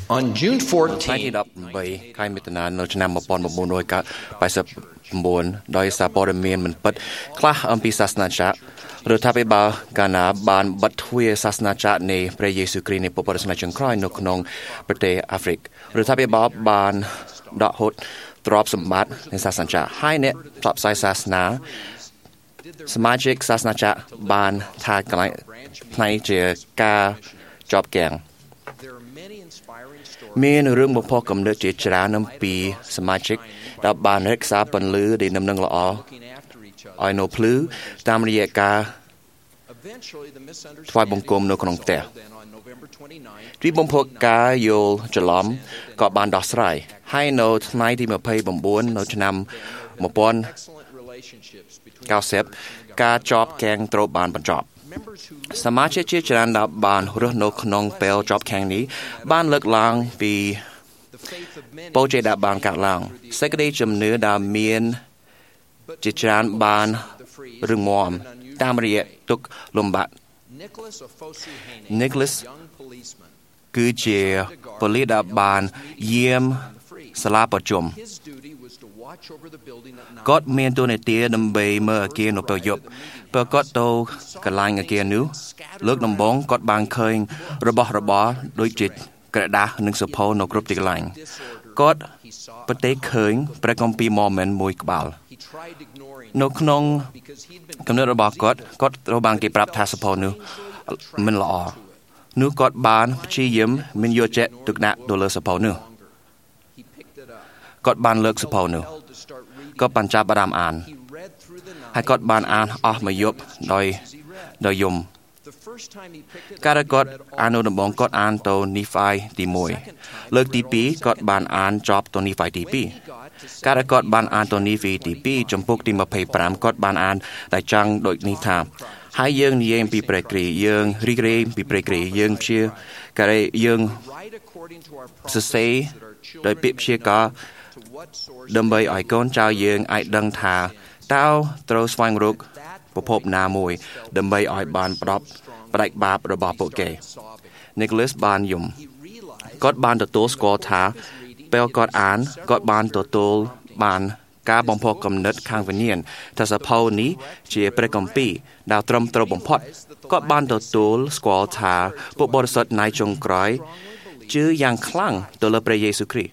On June ថ្ងៃទី 18 ខែមិថុនានៅឆ្នាំ1989ដោយសារព័ត៌មានមិនពិតខ្លះអំពីសាសនាចាស់រដ្ឋាភិបាលកាណាបានបិទទ្វារសាសនាចាស់នៃព្រះយេស៊ូវគ្រីស្ទនៃពុទ្ធសាសនាចុងក្រោយនៅក្នុងប្រទេសអាហ្វ្រិករដ្ឋាភិបាលបានដកហូតទ្រព្យសម្បត្តិនៃសាសនាចាស់ហើយអ្នកផ្សព្វផ្សាយសាសនាសមាជិកសាសនាចាស់បានថាកន្លែងផ្នែកជាការជាប់គាំងមានរឿងបំផុសគំនិតជាច្រើនអំពីសមាជិកដែលបានរក្សាពន្លឺដែលដំណឹងល្អឲ្យនៅភ្លឺតាមរយៈការថ្វាយបង្គំនៅក្នុងផ្ទះពីបំផុសការយល់ច្រឡំក៏បានដោះស្រាយហើយនៅថ្ងៃទី29នៅឆ្នាំ1990ការជាប់គាំងត្រូវបានបញ្ចប់សមាជិកជាច្រើនដែលបានរស់នៅក្នុងពេលជាប់ឃាំងនេះបានលើកឡើងពីបូជាដែលបានកាត់ឡើងសេចក្តីជំនឿដែលមានជាច្រើនបានរឹងមាំតាមរយៈទុក្ខលំបាក Nicholas គឺជាប៉ូលីសដែលបានយាមសាលាប្រជុំគាត់មានតួនាទីដើម្បីមើលអគារនៅពេលយប់ពេលគាត់ទៅកន្លែងអគារនោះលើកដំបូងគាត់បានឃើញរបស់របរដូចជាក្រដាសនិងសភៅនៅគ្រប់ទីកន្លែងគាត់ប្រទះឃើញព្រះគម្ពីរ Mormon មួយក្បាលនៅក្នុងគំនិតរបស់គាត់ត្រូវបានគេប្រាប់ថាសភៅនោះមិនល្អនោះគាត់បានព្យាយាមមានយកចិត្តទុកដាក់ទៅលើសភៅនោះគាត់បានលើកសភៅនោះគាត់បានចាប់អារម្មណ៍អានហើយគាត់បានអានអស់មួយយប់ដោយយំការគាត់អាននៅដំបូងគាត់អានទៅនីហ្វាយទី1លើកទី2គាត់បានអានចប់ទៅនីហ្វាយទី2ការគាត់បានអានទៅនីហ្វាយទី2ចំពុកទី25គាត់បានអានតែចង់ដូចនេះថាហើយយើងនិយាយពីព្រះគ្រីស្ទយើងរីករាយពីព្រះគ្រីស្ទយើងព្យាការយើងសរសេរដោយពាក្យព្យាករដើម្បីឲ្យកូនចៅយើងអាចដឹងថាតើត្រូវស្វែងរកប្រភពណាមួយដើម្បីឲ្យបានផ្ដាច់បាបរបស់ពួកគេ Nicholas បានយំគាត់បានទទួលស្គាល់ថាពេលគាត់អានគាត់បានទទួលបានការបំផុសគំនិតខាងវិញ្ញាណថាសភៅនេះជាព្រះគម្ពីរដែលត្រឹមត្រូវបំផុតគាត់បានទទួលស្គាល់ថាពួកបរិសុទ្ធនៃចុងក្រោយជឿយ៉ាងខ្លាំងទៅលើព្រះយេស៊ូវគ្រីស្ទ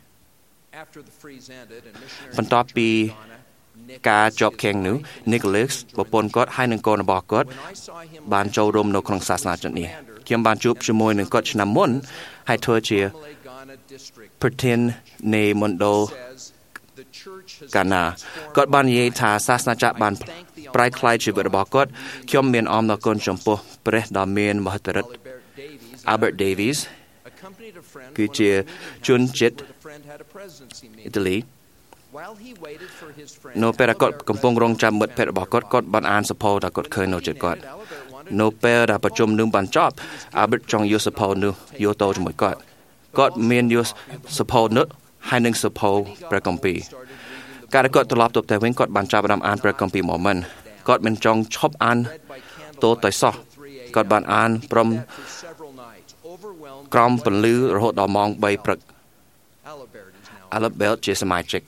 បន្ទាប់ពីការជាប់ឃាំងនោះ Nicholas ប្រពន្ធគាត់ហើយនឹងកូនរបស់គាត់បានចូលរួមនៅក្នុងសាសនានេះខ្ញុំបានជួបជាមួយនឹងគាត់ឆ្នាំមុនហើយធ្វើជាប្រធាននៃមណ្ឌលកាណាគាត់បាននិយាយថាសាសនាចាស់បានប្រែក្លាយជីវិតរបស់គាត់ខ្ញុំមានអមដល់គុណចំពោះព្រះដ៏មានមហិទ្ធិឫទ្ធិ Albert Davies គឺជាជនជាតិអ៊ីតាលីនៅពេលគាត់កំពុងរងចាំមិត្តភក្តិរបស់គាត់បានអានសភៅដែលគាត់ឃើញនៅចិត្តគាត់នៅពេលដែលប្រជុំនឹងបានចប់ Albert ចង់យកសភៅនោះយកទៅជាមួយគាត់មានយកសភៅនោះហើយនឹងសភៅព្រះគម្ពីរការគាត់ត្រឡប់ទៅផ្ទះវិញគាត់បានចាប់ផ្ដើមអានព្រះគម្ពីរ Mormon គាត់មិនចង់ឈប់អានតទៅសោះគាត់បានអានព្រមក្រំពន្លឺរហូតដល់ម៉ោង3ព្រឹក Albert ជាសមាជិក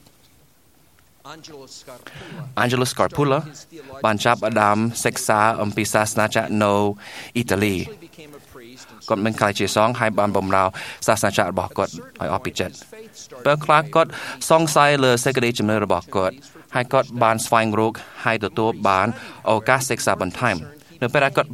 Angelo Scarpula បានចាប់ផ្ដើមសិក្សាអំពីសាសនាចាស់នៅអ៊ីតាលីគាត់មិនខ្លាចជាសង្ឃហើយបានបម្រើសាសនាចាស់របស់គាត់ឲ្យអស់ពីចិត្តពេលខ្លះគាត់សង្ស័យលើសេចក្តីជំនឿរបស់គាត់ហើយគាត់បានស្វែងរកហើយទទួលបានឱកាសសិក្សាបន្ថែមនៅពេលគាត់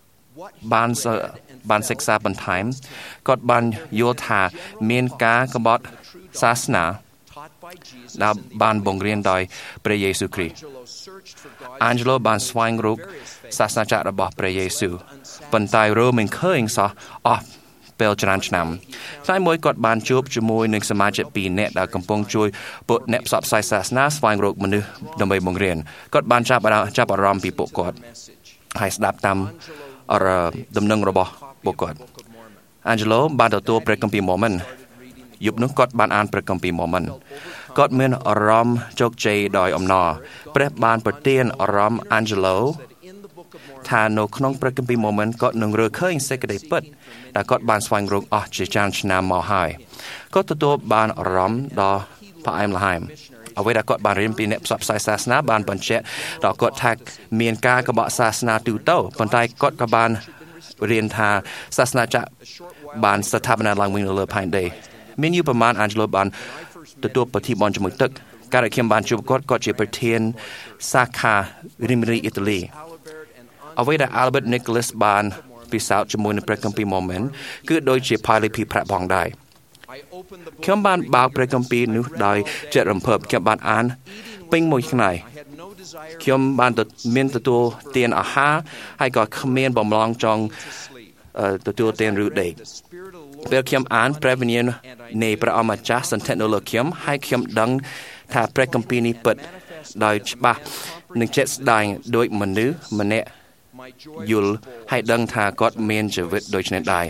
បានសិក្សាបន្ថែមគាត់បានយល់ថាមានការក្បត់សាសនាដែលបានបង្រៀនដោយព្រះយេស៊ូវគ្រីស្ទ Angelo បានស្វែងរកសាសនាចាស់របស់ព្រះយេស៊ូវប៉ុន្តែរកមិនឃើញសោះអស់ពេលច្រើនឆ្នាំថ្ងៃមួយគាត់បានជួបជាមួយនឹងសមាជិក2នាក់ដែលកំពុងជួយពួកអ្នកផ្សព្វផ្សាយសាសនាស្វែងរកមនុស្សដើម្បីបង្រៀនគាត់បានចាប់អារម្មណ៍ពីពួកគាត់ហើយស្ដាប់តាមដំណឹងរបស់ពួកគាត់ Angelo បានទទួលព្រះគម្ពីរ Mormon យប់នោះគាត់បានអានព្រះគម្ពីរ Mormon គាត់មានអារម្មណ៍ជោគជ័យដោយអំណរព្រះបានប្រទានអារម្មណ៍ Angelo ថានៅក្នុងព្រះគម្ពីរ Mormon គាត់នឹងរើឃើញសេចក្តីពិតដែលគាត់បានស្វែងរកអស់ជាច្រើនឆ្នាំមកហើយគាត់ទទួលបានអារម្មណ៍ដ៏ផ្អែមល្ហែមអ្វីដែលគាត់បានរៀនពីអ្នកផ្សព្វផ្សាយសាសនាបានបញ្ជាក់ដល់គាត់ថាមានការកបកសាសនាទូទៅប៉ុន្តែគាត់ក៏បានរៀនថាសាសនាចាក់បានស្ថាបនាឡើងវិញនៅលើផែនដីមានយូរប្រមាណ Angelo បានទទួលពិធីបន់ជាមួយទឹកកាលដែលខ្ញុំបានជួបគាត់ជាប្រធានសាខារីមរីអ៊ីតាលីអ្វីដែល Albert Nicholas បានពិសោធន៍ជាមួយនឹងព្រះគម្ពីរ Mormon គឺដូចជាផាលីភីប្រាក់ផងដែរខ្ញុំបានបើកព្រះគម្ពីរនោះដោយចិត្តរំភើបខ្ញុំបានអានពេញមួយថ្ងៃខ្ញុំបានមានទទួលទានអាហារហើយក៏គ្មានបំឡងចង់ទទួលទានឬដេកពេលខ្ញុំអានព្រះវិញ្ញាណនៃព្រះអម្ចាស់សន្ធិនៅលើខ្ញុំហើយខ្ញុំដឹងថាព្រះគម្ពីរនេះពិតដោយច្បាស់និងជាក់ស្ដែងដោយមនុស្សម្នាក់យល់ហើយដឹងថាគាត់មានជីវិតដូចនេះដែរ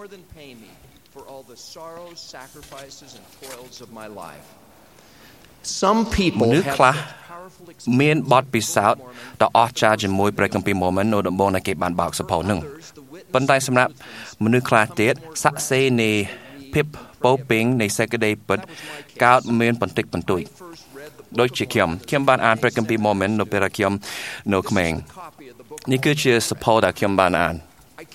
មនុស្សខ្លះមានបទពិសោធន៍ដ៏អស្ចារ្យជាមួយព្រះគម្ពីរ Mormon នៅដំបូងដែលគេបានបើកសភៅនឹងប៉ុន្តែសម្រាប់មនុស្សខ្លះទៀតសាក្សេនៃភាពពោពេញនៃសេចក្តីពិតកើតមានបន្តិចបន្តួចដូចជាខ្ញុំបានអានព្រះគម្ពីរ Mormon នៅពេលខ្ញុំនៅក្មេងនេះគឺជាសភៅដែលខ្ញុំបានអាន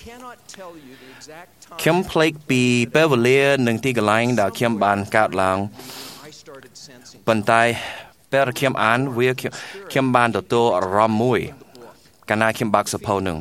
ខ្ញុំភ្លេចពីពេលវេលានិងទីកន្លែងដែលខ្ញុំបានកើតឡើងប៉ុន្តែពេលខ្ញុំអានវាខ្ញុំបានទទួលអារម្មណ៍មួយកាលណាខ្ញុំបើកសភៅនឹង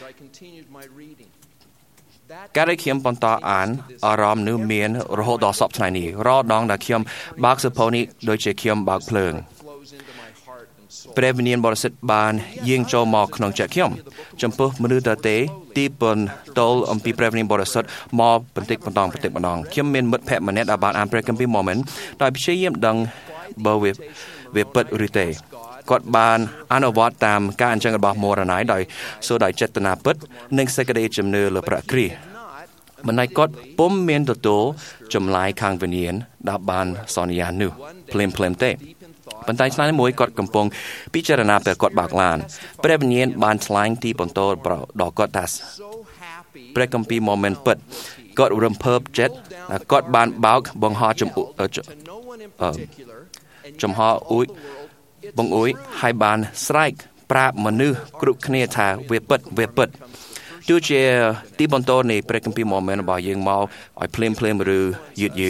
កាលដែលខ្ញុំបន្តអានអារម្មណ៍នោះមានរហូតដល់សពថ្ងៃនេះរាល់ដងដែលខ្ញុំបើកសភៅនេះដូចជាខ្ញុំបើកភ្លើងព្រះវិញ្ញាណបរិសុទ្ធបានយាងចូលមកក្នុងចិត្តខ្ញុំចំពោះមនុស្សដទៃទីបន្ទល់អំពីព្រះវិញ្ញាណបរិសុទ្ធមកបន្តិចម្ដងខ្ញុំមានមិត្តភក្តិម្នាក់ដែលបានអានព្រះគម្ពីរ Mormon ដោយព្យាយាមដឹងបើវាពិតឬទេគាត់បានអនុវត្តតាមការអញ្ជើញរបស់មរណ័យដោយចេតនាពិតនិងសេចក្តីជំនឿលើព្រះគ្រីស្ទមិនឲ្យគាត់ពុំមានទទួលចម្លើយខាងវិញ្ញាណដែលបានសន្យានោះភ្លាមទេប៉ុន្តែថ្ងៃមួយគាត់កំពុងពិចារណាពេលគាត់បើកឡានព្រះវិញ្ញាណបានថ្លែងទីបន្ទោដល់គាត់ថាព្រះគម្ពីរ Mormon ពិតគាត់រំភើបចិត្តគាត់បានបើកបង្ហោះចំហបង្អួយហើយបានស្រែកប្រាប់មនុស្សគ្រប់គ្នាថាវាពិតទោះជាទីបន្ទោនៃព្រះគម្ពីរ Mormon របស់យើងមកឲ្យភ្លាមឬយឺត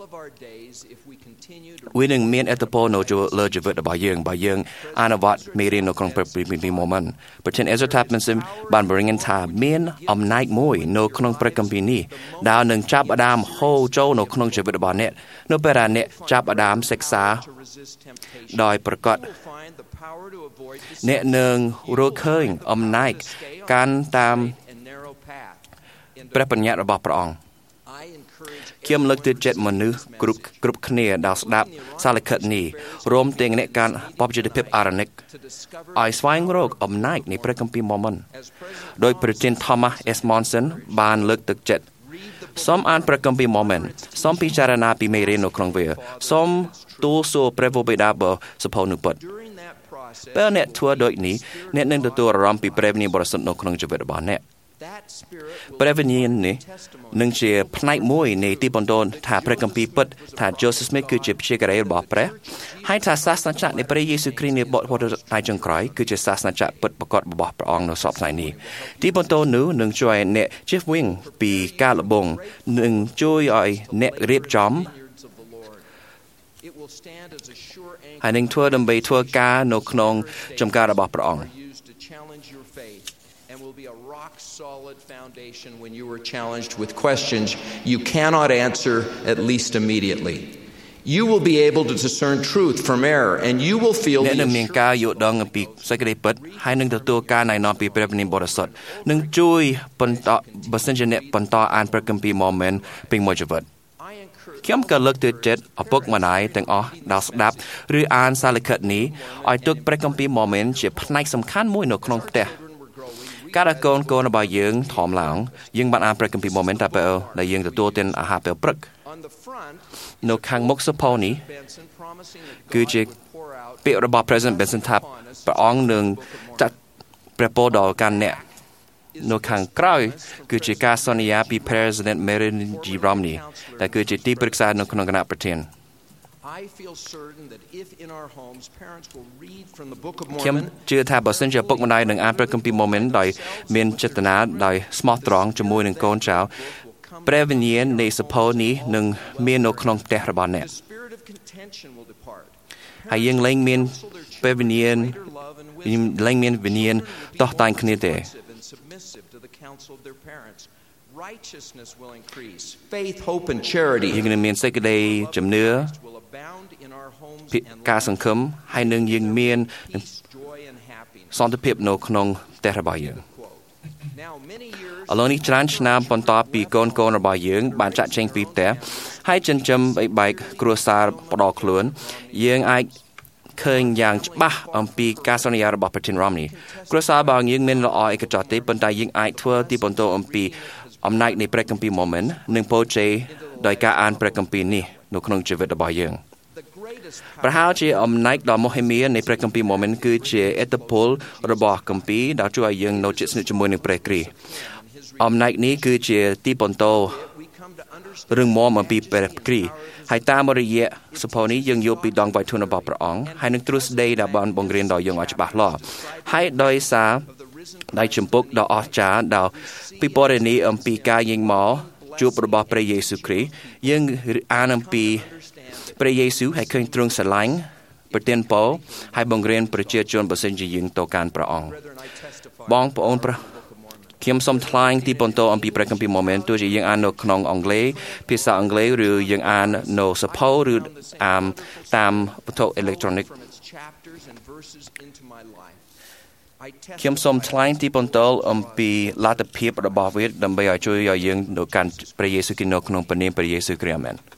វានឹងមានឥទ្ធិពលនៅលើជីវិតរបស់យើងបើយើងអនុវត្តមេរៀននៅក្នុងព្រះគម្ពីរ Mormon ប្រធាន Ezra Tapmanson បានបង្រៀនថាមានអំណាចមួយនៅក្នុងព្រះគម្ពីរនេះដែលនឹងចាប់ផ្ដើមហូរចូលនៅក្នុងជីវិតរបស់អ្នកនៅពេលដែលអ្នកចាប់ផ្ដើមសិក្សាដោយប្រកបអ្នកនឹងរកឃើញអំណាចកាន់តាមព្រះបញ្ញត្តិរបស់ព្រះអង្គខ្ញុំលើកទឹកចិត្តមនុស្សគ្រប់គ្នាដែលស្ដាប់សារលិខិតនេះរួមទាំងអ្នកកាន់បព្វជិតភាពអារ៉ានិកឲ្យស្វែងរកអំណាចនៃព្រះគម្ពីរ Mormon ដោយប្រធាន Thomas S. Monson បានលើកទឹកចិត្តសូមអានព្រះគម្ពីរ Mormon សូមពិចារណាពីមេរៀននៅក្នុងវាសូមទូលសួរព្រះវរបិតាបើសភៅនោះពិតពេលអ្នកធ្វើដូចនេះអ្នកនឹងទទួលអារម្មណ៍ពីព្រះវិញ្ញាណបរិសុទ្ធនៅក្នុងជីវិតរបស់អ្នកព្រះវិញ្ញាណនេះនឹងជាផ្នែកមួយនៃទីបន្ទោថាព្រះគម្ពីរពិតថា Joseph Smith គឺជាព្យាការីរបស់ព្រះហើយថាសាសនាចក្រនៃព្រះយេស៊ូវគ្រីស្ទនៃបុព្វបុរសថ្ងៃចុងក្រោយគឺជាសាសនាចក្រពិតប្រាកដរបស់ព្រះអង្គនៅសពថ្ងៃនេះទីបន្ទោនោះនឹងជួយឲ្យអ្នកជៀសវាងពីការលបងនឹងជួយឲ្យអ្នករៀបចំហើយនឹងធ្វើដើម្បីធ្វើការនៅក្នុងចម្ការរបស់ព្រះអង្គ solid foundation when you are challenged with questions you cannot answer at least immediately. You will be able to discern truth from error and you will feel អ្នកនឹងមានការយល់ដឹងអំពីសេចក្តីពិតហើយនឹងទទួលការណែនាំពីព្រះវិញ្ញាណបរិសុទ្ធនឹងជួយបន្តបើសិនជាអ្នកបន្តអានព្រះគម្ពីរ Mormon ពេញមួយជីវិតខ្ញុំក៏លើកទឹកចិត្តឪពុកម្ដាយទាំងអស់ដែលស្ដាប់ឬអានសារលិខិតនេះឲ្យទុកព្រះគម្ពីរ Mormon ជាផ្នែកសំខាន់មួយនៅក្នុងផ្ទះការដែលកូនរបស់យើងធំឡើងយើងបានអានព្រះគម្ពីរ Mormon តែពេលដែលយើងទទួលទានអាហារពេលព្រឹកនៅខាងមុខសភៅនេះគឺជាពាក្យរបស់ President Benson ថាព្រះអង្គនឹងចាត់ព្រះពរដល់កាន់អ្នកនៅខាងក្រោយគឺជាការសន្យាពី President Marion G. Romney ដែលគឺជាទីប្រឹក្សានៅក្នុងគណៈប្រធានខ្ញុំជឿថាបើសិនជាពុកម្ដាយនឹងអានព្រះគម្ពីរ Mormon ដោយមានចេតនាដោយស្មោះត្រង់ជាមួយនឹងកូនចៅព្រះវិញ្ញាណនៃសភៅនេះនឹងមាននៅក្នុងផ្ទះរបស់អ្នកហើយយើងលែងមានព្រះវិញ្ញាណតោះតែងគ្នាទេយើងនឹងមានសេចក្តីជំនឿការសង្ឃឹមហើយនឹងយើងមានសន្តិភាពនៅក្នុងផ្ទះរបស់យើងឥឡូវនេះច្រើនឆ្នាំបន្ទាប់ពីកូនរបស់យើងបានចាក់ចេញពីផ្ទះហើយចិញ្ចឹមបែកគ្រួសារផ្ដោខ្លួនយើងអាចឃើញយ៉ាងច្បាស់អំពីការសន្យារបស់ប្រធាន Romney គ្រួសាររបស់យើងមានល្អឯកចោទទេប៉ុន្តែយើងអាចធ្វើទីបន្ទោអំពីអំណាចនៃព្រះគម្ពីរ Mormon និងពរជ័យដោយការអានព្រះគម្ពីរនេះនៅក្នុងជីវិតរបស់យើងប្រហែលជាអំណាចដ៏មហិមានៃព្រះគម្ពីរ Mormon គឺជាឥទ្ធិពលរបស់គម្ពីរដែលជួយឲ្យយើងនៅជិតស្និទ្ធជាមួយនឹងព្រះគ្រីស្ទអំណាចនេះគឺជាទីបន្ទោរឹងមាំអំពីព្រះគ្រីស្ទហើយតាមរយៈសភៅនេះយើងយល់ពីដងវៃធុនរបស់ព្រះអង្គហើយនឹងទ្រឹស្ដីដែលបានបង្រៀនដល់យើងឲ្យច្បាស់លាស់ហើយដោយសារដៃជំពក់ដ៏អស្ចារ្យដល់ពិពណ៌នាអំពីការយាងមកជួបរបស់ព្រះយេស៊ូវគ្រីស្ទយើងអានអំពីព្រះយេស៊ូវហើយឃើញទ្រង់ស្រឡាញ់ប្រទានពរហើយបង្រៀនប្រជាជនបើសិនជាយើងទៅកាន់ព្រះអង្គបងប្អូនខ្ញុំសូមថ្លែងទីបន្ទោអំពីព្រះគម្ពីរ Mormon ទោះជាយើងអាននៅក្នុងអង់គ្លេសភាសាអង់គ្លេសឬយើងអាននៅសភៅឬតាមវត្ថុអេឡិចត្រូនិកខ្ញុំសូមថ្លែងទីបន្ទោអំពីលទ្ធភាពរបស់វាដើម្បីឲ្យជួយឲ្យយើងនៅកាន់ព្រះយេស៊ូវគ្រីស្ទនៅក្នុងព្រះនាមព្រះយេស៊ូវគ្រីស្ទអាមែន